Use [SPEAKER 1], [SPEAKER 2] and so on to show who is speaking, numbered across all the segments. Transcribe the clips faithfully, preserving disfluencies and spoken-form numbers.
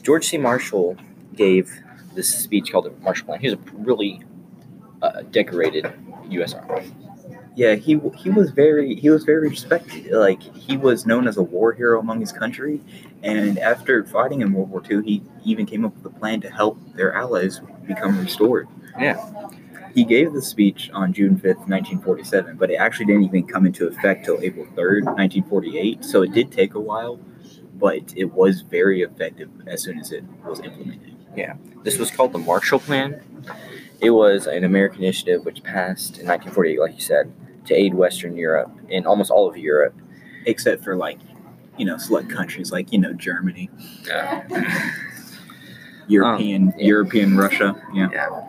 [SPEAKER 1] George C. Marshall gave this speech called the Marshall Plan. He was a really uh, decorated U S Army.
[SPEAKER 2] Yeah, he he was very he was very respected. Like, he was known as a war hero among his country, and after fighting in World War Two, he even came up with a plan to help their allies become restored.
[SPEAKER 1] Yeah.
[SPEAKER 2] He gave the speech on June fifth, nineteen forty-seven, but it actually didn't even come into effect till April third, nineteen forty-eight. So it did take a while, but it was very effective as soon as it was implemented.
[SPEAKER 1] Yeah. This was called the Marshall Plan. It was an American initiative which passed in nineteen forty-eight, like you said, to aid Western Europe and almost all of Europe.
[SPEAKER 2] Except for, like, you know, select countries like, you know, Germany.
[SPEAKER 1] Yeah.
[SPEAKER 2] European,
[SPEAKER 1] Um, yeah.
[SPEAKER 2] European Russia. Yeah.
[SPEAKER 1] Yeah.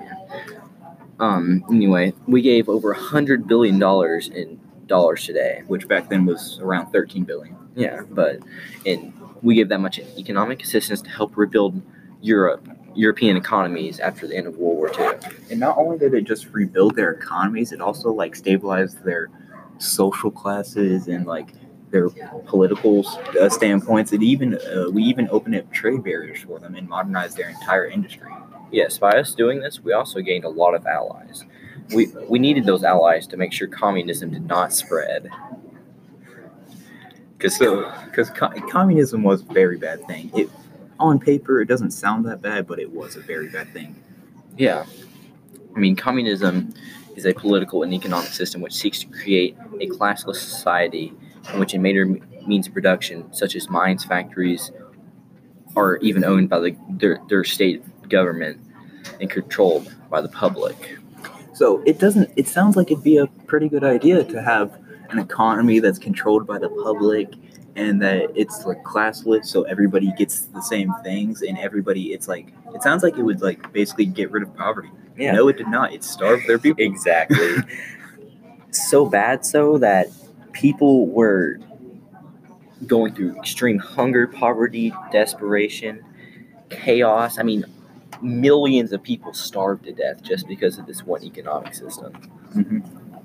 [SPEAKER 1] Um, anyway, we gave over one hundred billion dollars in dollars today.
[SPEAKER 2] Which back then was around thirteen billion dollars.
[SPEAKER 1] Yeah, but in, we gave that much economic assistance to help rebuild Europe, European economies after the end of World War Two.
[SPEAKER 2] And not only did it just rebuild their economies, it also, like, stabilized their social classes and, like, their political uh, standpoints. It even uh, we even opened up trade barriers for them and modernized their entire industry.
[SPEAKER 1] Yes, by us doing this, we also gained a lot of allies. We we needed those allies to make sure communism did not spread.
[SPEAKER 2] Because so, co- communism was a very bad thing. It, on paper, it doesn't sound that bad, but it was a very bad thing.
[SPEAKER 1] Yeah. I mean, communism is a political and economic system which seeks to create a classless society in which a major means of production, such as mines, factories, are even owned by the, their, their state government and controlled by the public.
[SPEAKER 2] So it doesn't. It sounds like it'd be a pretty good idea to have an economy that's controlled by the public, and that it's, like, classless, so everybody gets the same things, and everybody. It's like it sounds like it would, like, basically get rid of poverty.
[SPEAKER 1] Yeah.
[SPEAKER 2] No, it did not. It starved their people.
[SPEAKER 1] Exactly. So bad so that people were going through extreme hunger, poverty, desperation, chaos. I mean, millions of people starved to death just because of this one economic system.
[SPEAKER 2] Mm-hmm.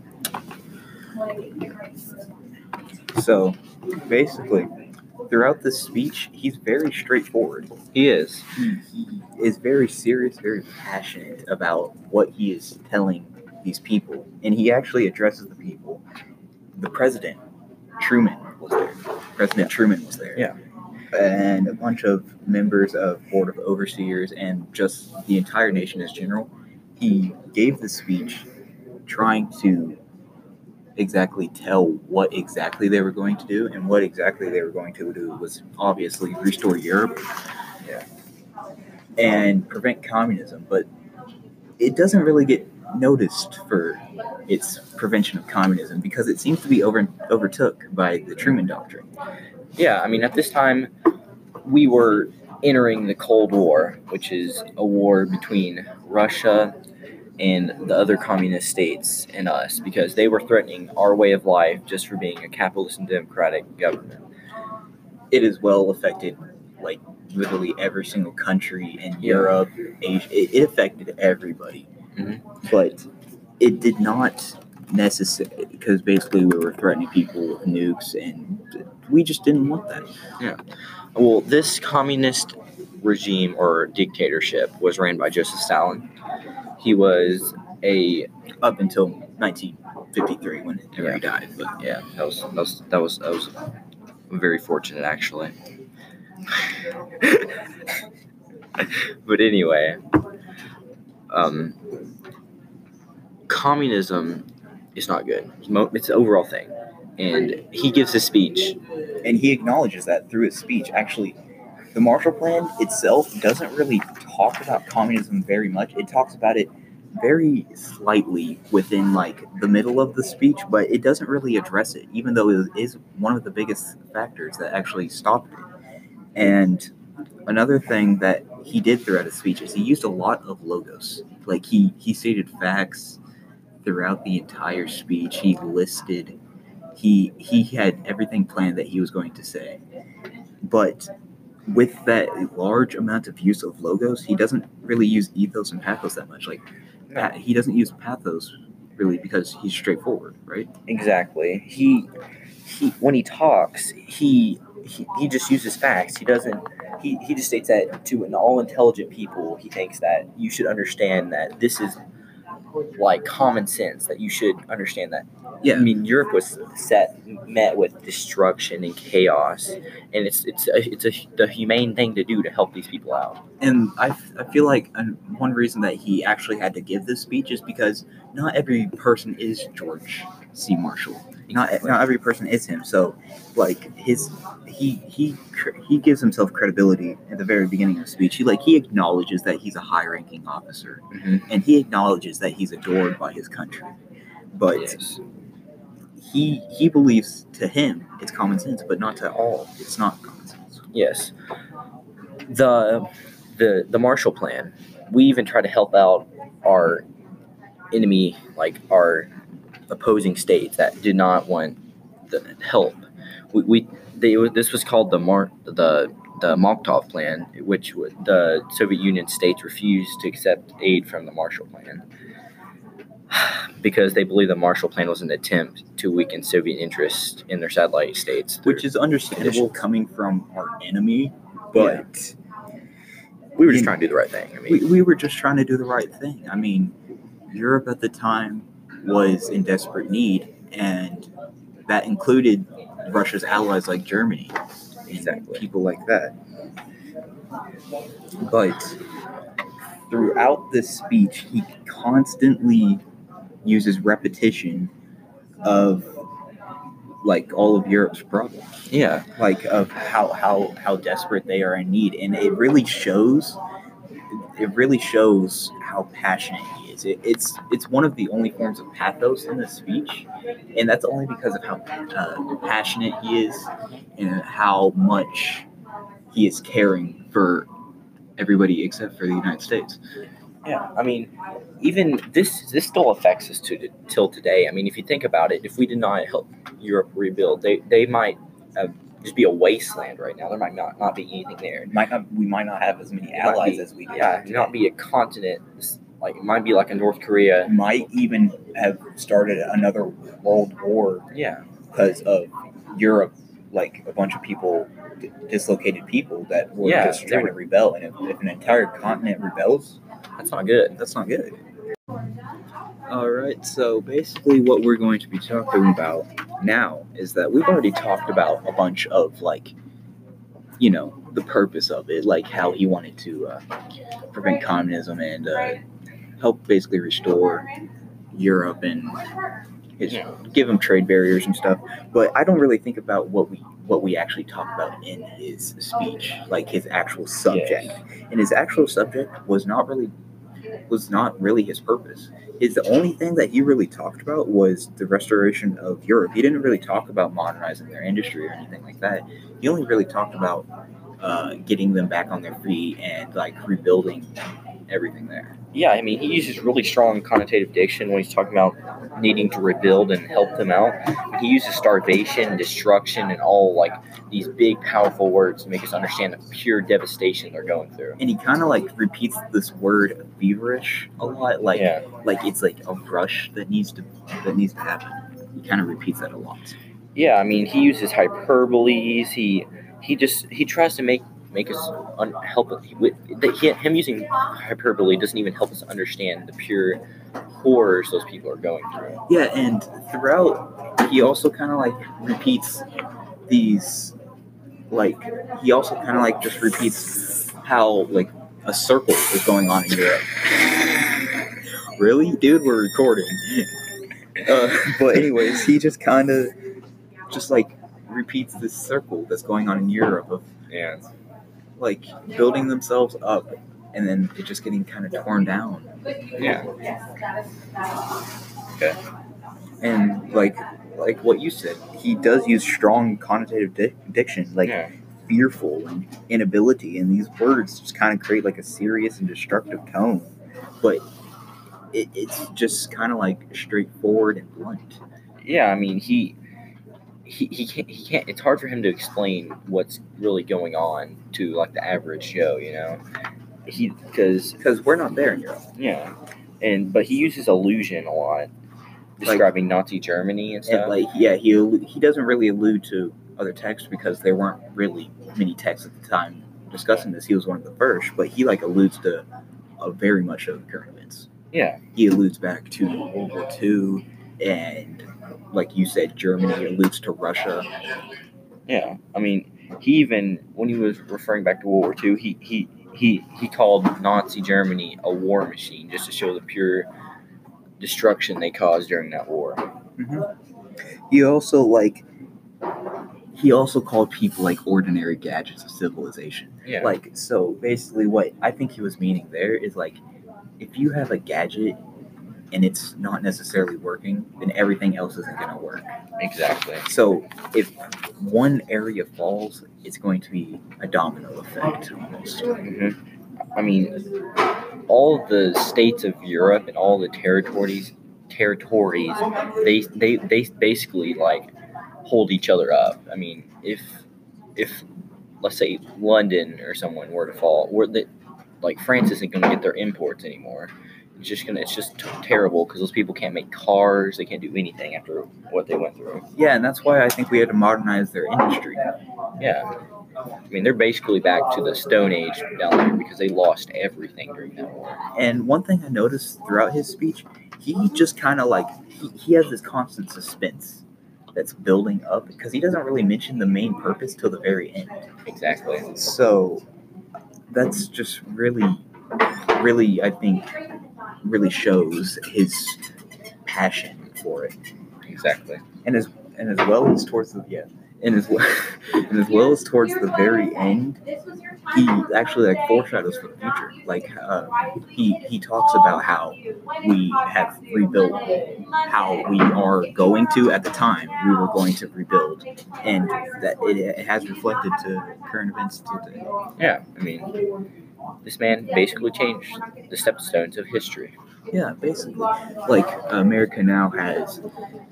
[SPEAKER 2] So, basically, throughout this speech, he's very straightforward.
[SPEAKER 1] He is.
[SPEAKER 2] He, he is very serious, very passionate about what he is telling these people. And he actually addresses the people. The president, Truman, was there. President Truman was there.
[SPEAKER 1] Yeah.
[SPEAKER 2] And a bunch of members of Board of Overseers and just the entire nation as general. He gave the speech trying to exactly tell what exactly they were going to do, and what exactly they were going to do was obviously restore Europe,
[SPEAKER 1] yeah,
[SPEAKER 2] and prevent communism. But it doesn't really get noticed for its prevention of communism because it seems to be over overtook by the Truman Doctrine.
[SPEAKER 1] Yeah, I mean, at this time, we were entering the Cold War, which is a war between Russia and the other communist states and us, because they were threatening our way of life just for being a capitalist and democratic government.
[SPEAKER 2] It has well affected, like, literally every single country in yeah. Europe, Asia. It, it affected everybody.
[SPEAKER 1] Mm-hmm.
[SPEAKER 2] But it did not necessarily, because basically we were threatening people with nukes, and we just didn't want that.
[SPEAKER 1] Yeah. Well, this communist regime or dictatorship was ran by Joseph Stalin. He was a
[SPEAKER 2] up until nineteen fifty-three when
[SPEAKER 1] yeah.
[SPEAKER 2] he died. But
[SPEAKER 1] yeah, that was that was that was, that was very fortunate, actually. But anyway, um, communism is not good. It's an overall thing, and he gives a speech,
[SPEAKER 2] and he acknowledges that through his speech. Actually, the Marshall Plan itself doesn't really talk about communism very much. It talks about it very slightly within, like, the middle of the speech, but it doesn't really address it, even though it is one of the biggest factors that actually stopped it. And another thing that he did throughout his speech is he used a lot of logos. Like, he, he stated facts throughout the entire speech. He listed, he he had everything planned that he was going to say. But with that large amount of use of logos, he doesn't really use ethos and pathos that much. Like, pa- he doesn't use pathos really because he's straightforward, right?
[SPEAKER 1] Exactly. He he when he talks, he he, he just uses facts. He doesn't he, he just states that to an all intelligent people, he thinks that you should understand that this is like common sense, that you should understand that.
[SPEAKER 2] Yeah.
[SPEAKER 1] I mean, Europe was set met with destruction and chaos, and it's it's a, it's a the humane thing to do to help these people out.
[SPEAKER 2] And I, I feel like uh, one reason that he actually had to give this speech is because not every person is George C. Marshall. Not not every person is him. So, like his he he he gives himself credibility at the very beginning of the speech. He like he acknowledges that he's a high-ranking officer,
[SPEAKER 1] Mm-hmm.
[SPEAKER 2] and he acknowledges that he's adored by his country. But
[SPEAKER 1] Yes.
[SPEAKER 2] he he believes to him it's common sense, but not to all. It's not common sense.
[SPEAKER 1] Yes. The the the Marshall Plan. We even try to help out our enemy, like our opposing states that did not want the help. We, we they this was called the Mar the the Molotov Plan, which would, the Soviet Union states refused to accept aid from the Marshall Plan because they believed the Marshall Plan was an attempt to weaken Soviet interest in their satellite states.
[SPEAKER 2] Which is understandable coming from our enemy, but
[SPEAKER 1] we were just trying to do the right thing. I mean,
[SPEAKER 2] we, we were just trying to do the right thing. I mean, Europe at the time was in desperate need, and that included Russia's allies like Germany and
[SPEAKER 1] Exactly.
[SPEAKER 2] people like that. But throughout this speech, he constantly uses repetition of like all of Europe's problems,
[SPEAKER 1] yeah,
[SPEAKER 2] like of how how how desperate they are in need, and it really shows. It really shows how passionate he is. It, it's it's one of the only forms of pathos in this speech, and that's only because of how uh, passionate he is and how much he is caring for everybody except for the United States.
[SPEAKER 1] yeah. I mean, even this this still affects us to till today. I mean, if you think about it, if we did not help Europe rebuild, they they might have just be a wasteland right now. There might not, not be anything there.
[SPEAKER 2] It might not we might not have as many
[SPEAKER 1] It might
[SPEAKER 2] allies
[SPEAKER 1] be-
[SPEAKER 2] as we do.
[SPEAKER 1] Yeah,
[SPEAKER 2] today.
[SPEAKER 1] not be a continent. Like it might be like a North Korea.
[SPEAKER 2] Might even have started another world war
[SPEAKER 1] Yeah,
[SPEAKER 2] because of Europe, like a bunch of people, d- dislocated people that were
[SPEAKER 1] Yeah,
[SPEAKER 2] just
[SPEAKER 1] they
[SPEAKER 2] trying
[SPEAKER 1] were-
[SPEAKER 2] to rebel. And if, if an entire continent rebels,
[SPEAKER 1] that's not good.
[SPEAKER 2] that's not good. All right, so basically what we're going to be talking about now is that we've already talked about a bunch of, like, you know, the purpose of it, like how he wanted to uh, prevent communism and uh, help basically restore Europe and his,
[SPEAKER 1] Yeah.
[SPEAKER 2] give them trade barriers and stuff. But I don't really think about what we what we actually talk about in his speech, like his actual subject.
[SPEAKER 1] Yes.
[SPEAKER 2] And his actual subject was not really was not really his purpose. His the only thing that he really talked about was the restoration of Europe. He didn't really talk about modernizing their industry or anything like that. He only really talked about uh, getting them back on their feet and like rebuilding everything there.
[SPEAKER 1] Yeah, I mean, he uses really strong connotative diction when he's talking about needing to rebuild and help them out. He uses starvation, destruction, and all like these big, powerful words to make us understand the pure devastation they're going through.
[SPEAKER 2] And he kind of like repeats this word feverish a lot, like
[SPEAKER 1] Yeah.
[SPEAKER 2] like it's like a rush that needs to that needs to happen. He kind of repeats that a lot.
[SPEAKER 1] Yeah, I mean, he uses hyperboles. He he just he tries to make make us un- help with, with the, he, him using hyperbole doesn't even help us understand the pure horrors those people are going through.
[SPEAKER 2] Yeah, and throughout, he also kind of like repeats these, like, he also kind of like just repeats how, like, a circle is going on in Europe. Really? Dude, we're recording. Uh, but anyways, he just kind of just, like, repeats this circle that's going on in Europe of,
[SPEAKER 1] Yeah.
[SPEAKER 2] like, building themselves up and then it just getting kind of torn down.
[SPEAKER 1] Yeah. Okay.
[SPEAKER 2] And, like, like what you said, he does use strong connotative di- diction, like
[SPEAKER 1] Yeah.
[SPEAKER 2] fearful and inability, and these words just kind of create like a serious and destructive tone. But it, it's just kind of like straightforward and blunt.
[SPEAKER 1] Yeah, I mean, he he he can't he can't. It's hard for him to explain what's really going on to like the average Joe, you know. He because
[SPEAKER 2] Because we're not there in Europe.
[SPEAKER 1] yeah, and but he uses illusion a lot, describing Nazi Germany and stuff.
[SPEAKER 2] And like, yeah, he he doesn't really allude to other texts because there weren't really many texts at the time discussing this, he was one of the first, but he like alludes to uh, very much of the current events.
[SPEAKER 1] Yeah.
[SPEAKER 2] He alludes back to World War Two, and like you said, Germany alludes to Russia.
[SPEAKER 1] Yeah. I mean, he even when he was referring back to World War Two, he he he he called Nazi Germany a war machine just to show the pure destruction they caused during that war.
[SPEAKER 2] Mm-hmm. He also like he also called people like ordinary gadgets of civilization.
[SPEAKER 1] Yeah.
[SPEAKER 2] Like, so basically, what I think he was meaning there is like, if you have a gadget and it's not necessarily working, then everything else isn't going to work.
[SPEAKER 1] Exactly.
[SPEAKER 2] So if one area falls, it's going to be a domino effect almost.
[SPEAKER 1] Mm-hmm. I mean, all the states of Europe and all the territories, territories, they they they basically like hold each other up. I mean, if if let's say London or someone were to fall, where the like France isn't going to get their imports anymore. It's just gonna. It's just t- terrible because those people can't make cars. They can't do anything after what they went through.
[SPEAKER 2] Yeah, and that's why I think we had to modernize their industry.
[SPEAKER 1] Yeah. I mean, they're basically back to the Stone Age down there because they lost everything during that war.
[SPEAKER 2] And one thing I noticed throughout his speech, he just kind of like, he, he has this constant suspense that's building up because he doesn't really mention the main purpose till the very end.
[SPEAKER 1] Exactly.
[SPEAKER 2] So that's just really, really, I think, really shows his passion for it.
[SPEAKER 1] Exactly.
[SPEAKER 2] And as and as well as towards the yeah. And as well, and as well as towards the very end, he actually like foreshadows for the future. Like uh, he he talks about how we have rebuilt, how we are going to at the time we were going to rebuild, and that it, it has reflected to current events today.
[SPEAKER 1] Yeah, I mean, this man basically changed the stepstones of history.
[SPEAKER 2] Yeah, basically, like America now has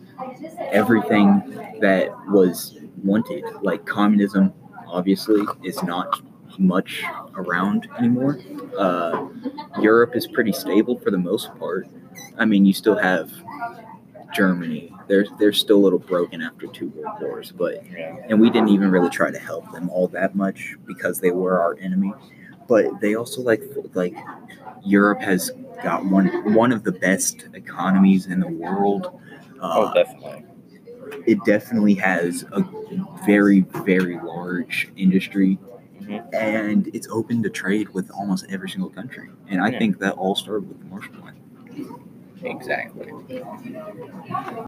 [SPEAKER 2] everything that was wanted. Like communism, obviously, is not much around anymore. Uh, Europe is pretty stable for the most part. I mean, you still have Germany. They're they're still a little broken after two world wars, but
[SPEAKER 1] Yeah.
[SPEAKER 2] and we didn't even really try to help them all that much because they were our enemy. But they also like like Europe has got one one of the best economies in the world. Uh,
[SPEAKER 1] Oh, definitely.
[SPEAKER 2] it definitely has a very, very large industry,
[SPEAKER 1] Mhm.
[SPEAKER 2] and it's open to trade with almost every single country. And I
[SPEAKER 1] Yeah.
[SPEAKER 2] think that all started with the Marshall Plan.
[SPEAKER 1] Exactly.